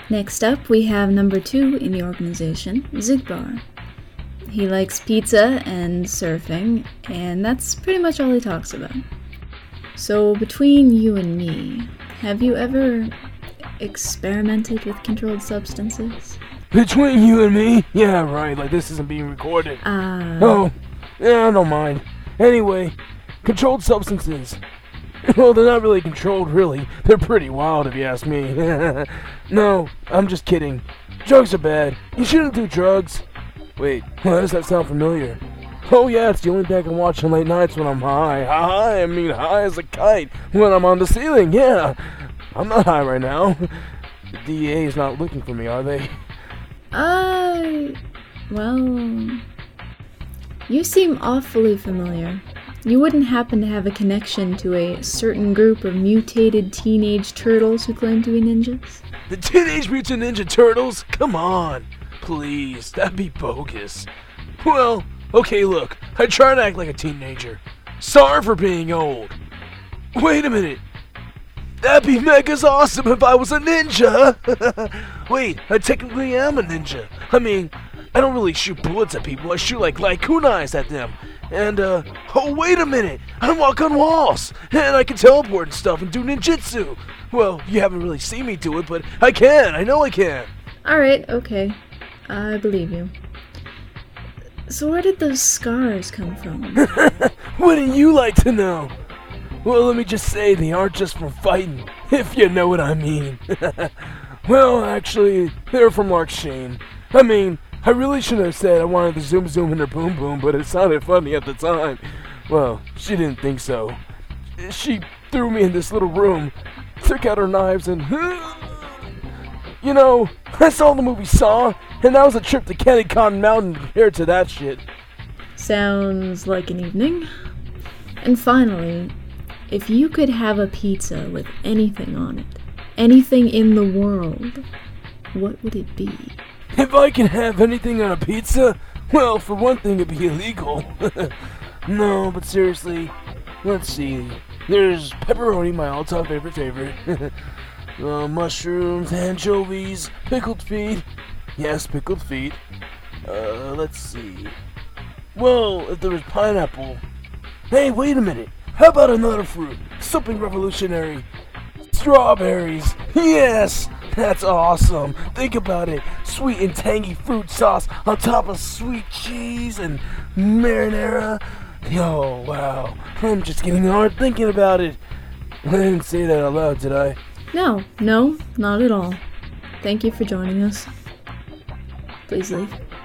Next up, we have number 2 in the organization, Zigbar. He likes pizza and surfing, and that's pretty much all he talks about. So, between you and me, have you ever experimented with controlled substances? Between you and me? Yeah, right, like this isn't being recorded. Oh, yeah, I don't mind. Anyway, controlled substances. Well, they're not really controlled, really. They're pretty wild, if you ask me. No, I'm just kidding. Drugs are bad. You shouldn't do drugs. Wait, why does that sound familiar? Oh yeah, it's the only thing I can watch on late nights when I'm high. High, I mean high as a kite when I'm on the ceiling, yeah. I'm not high right now. The DEA is not looking for me, are they? Well... You seem awfully familiar. You wouldn't happen to have a connection to a certain group of mutated teenage turtles who claim to be ninjas? The Teenage Mutant Ninja Turtles? Come on. Please, that'd be bogus. Well, okay, look. I try to act like a teenager. Sorry for being old. Wait a minute. That'd be megas awesome if I was a ninja! Wait, I technically am a ninja. I mean, I don't really shoot bullets at people. I shoot like kunais at them. And, oh, wait a minute. I walk on walls. And I can teleport and stuff and do ninjutsu. Well, you haven't really seen me do it, but I can. I know I can. Alright, okay. I believe you. So where did those scars come from? Wouldn't you like to know? Well, let me just say they aren't just from fighting, if you know what I mean. Well, actually, they're from Lark Shane. I mean, I really shouldn't have said I wanted to zoom zoom in her boom boom, but it sounded funny at the time. Well, she didn't think so. She threw me in this little room, took out her knives, and... You know, I saw the movie Saw, and that was a trip to Candy Cotton Mountain compared to that shit. Sounds like an evening. And finally, if you could have a pizza with anything on it, anything in the world, what would it be? If I can have anything on a pizza, well, for one thing, it'd be illegal. No, but seriously, let's see. There's pepperoni, my all-time favorite. Mushrooms, anchovies, pickled feet. Yes, pickled feet. Let's see. Well, if there was pineapple. Hey, wait a minute. How about another fruit? Something revolutionary. Strawberries. Yes! That's awesome. Think about it. Sweet and tangy fruit sauce on top of sweet cheese and marinara. Oh, wow. I'm just getting hard thinking about it. I didn't say that out loud, did I? No, not at all. Thank you for joining us. Please leave.